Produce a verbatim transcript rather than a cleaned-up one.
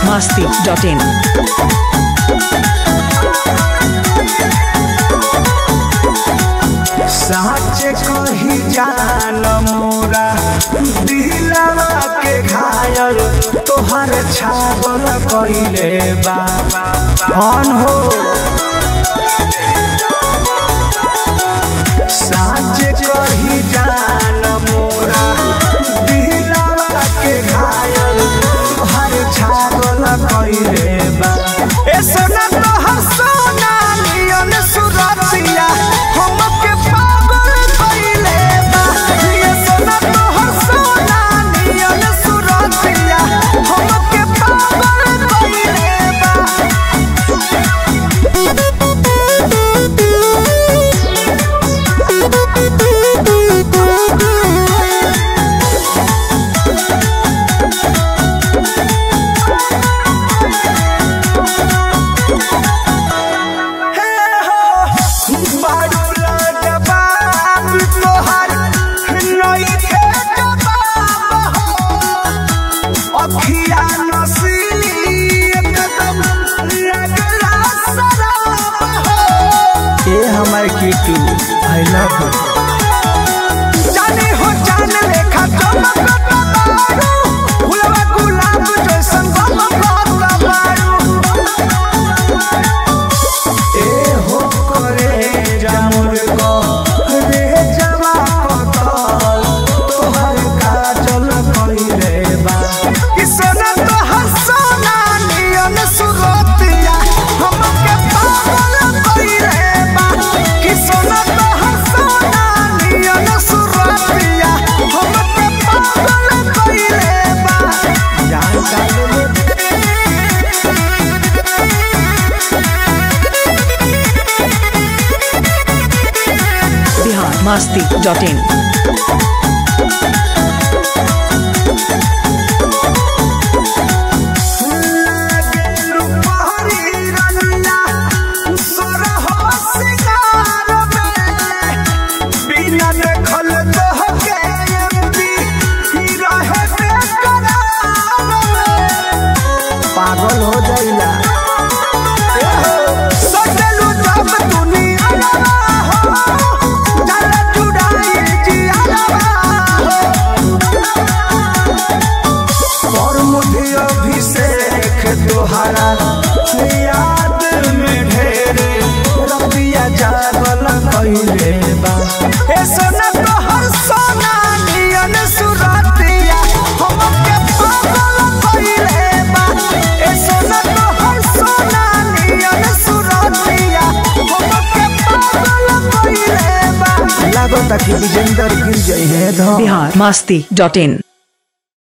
masti dot in. सच कही जान मोरा दिलवा के घायल तोहर छागल कइले बा कौन हो। सच कही जान मोरा दिलवा के घायल तोहर छागल कइले बा। ए सोना तोहर सोना नियन सुरतिया हमके पागल कइले बा। ए सोना तोहर सोना नियन सुरतिया हमके पागल कइले बा। हमारे कीटू आई लव यू जाने हो जान लेखा चमकता बारू फुलवा गुलाब जैसन गमकता बारू। ए हो करे जामुर को रे जवा कतल तोहर काजल कइले बा। कि सोना तोहर सोना नियन सुरतिया हमके पागल कइले बा। कि सोना तोहर सोना नियन सुरतिया हमके पागल कइले बा। जान काले Bihar masti dot in. पागल हो जाइला सजलू जब दुनिया हो चल चुड़ाई जिया हो। और मुझे अभिषेक तोहरा याद में ढेर रबिया जागल कइले बा। ए सोना तोहर सोना नियन सुरतिया हमके पागल कइले बा। ए सोना तोहर सोना नियन सुरतिया हमके पागल कइले बा। लागो ताकि विजेंदर गिर जाई है। Bihar masti dot in.